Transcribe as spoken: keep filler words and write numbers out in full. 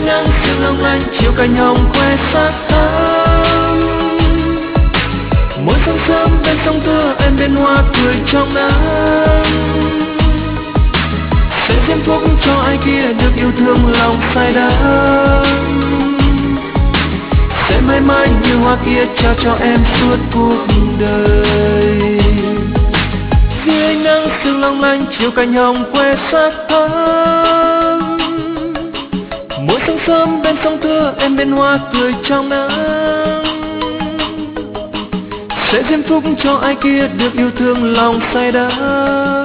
nắng sương long lanh chiều cành hồng khoe sắc thắm. Mỗi sáng sớm bên sông Thưa em bên hoa cười trong nắng. Sẽ diễm phúc cho ai kia được yêu thương lòng say đắm. Sẽ mãi mãi như hoa kia trao cho em suốt cuộc đời. Vì ánh nắng sương long lanh chiều cành hồng khoe sắc thắm. Mỗi sáng sớm bên sông Thưa em bên hoa cười trong nắng. Sẽ diễm phúc cho ai kia được yêu thương lòng say đắm.